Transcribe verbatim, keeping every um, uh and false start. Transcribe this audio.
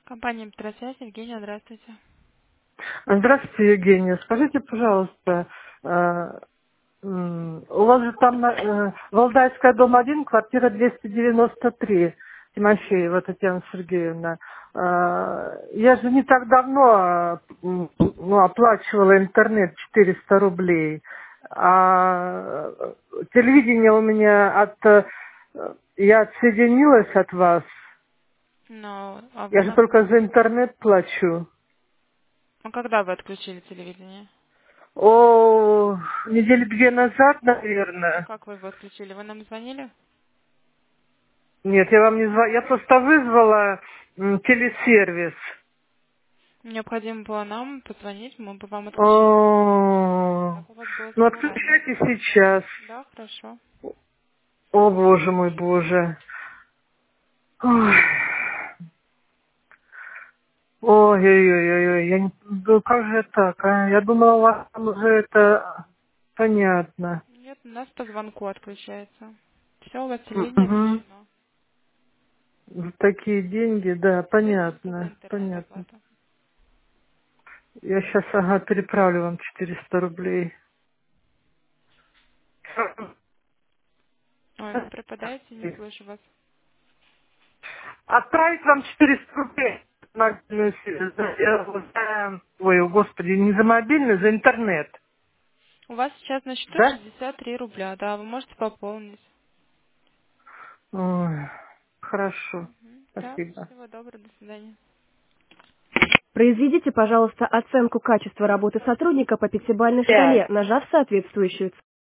Компания Петросвязь, Евгения, здравствуйте. Здравствуйте, Евгения. Скажите, пожалуйста, э, м, у вас же там на- э, Валдайская, дом один, квартира двести девяносто три, Тимофеева Татьяна Сергеевна. Э, Я же не так давно э, м, ну, оплачивала интернет четыреста рублей, а э, телевидение у меня от... э, Я отсоединилась от вас. Но, а вы Я же нам... только за интернет плачу. Ну, когда вы отключили телевидение? О, недели две назад, наверное. Как вы его отключили? Вы нам звонили? Нет, я вам не звонила. Я просто вызвала м, телесервис. Необходимо было нам позвонить, мы бы вам отключили телевидение. О, Так у вас было ну все ранее. отключайте сейчас. Да, хорошо. О, боже мой, боже. Ой. Ой-ой-ой-ой, я не... Ну, как же так, а? Я думала, у вас там уже это понятно. Нет, у нас по звонку отключается. Все, у вас телевидение Угу. отключено. За такие деньги, да, Есть только за понятно, интернет понятно. оплата. Я сейчас, ага, переправлю вам четыреста рублей. Ой, вы пропадаете, не слышу вас. Отправить вам четыреста рублей. на мобильную связь, за- э, за- Ой, господи, не за мобильный, за интернет. У вас сейчас на счету Да? шестьдесят три рубля, да, вы можете пополнить. Ой, хорошо. Мгм. Да, Спасибо. всего доброго, до свидания. Произведите, пожалуйста, оценку качества работы сотрудника по пятибалльной Пять. шкале, нажав соответствующую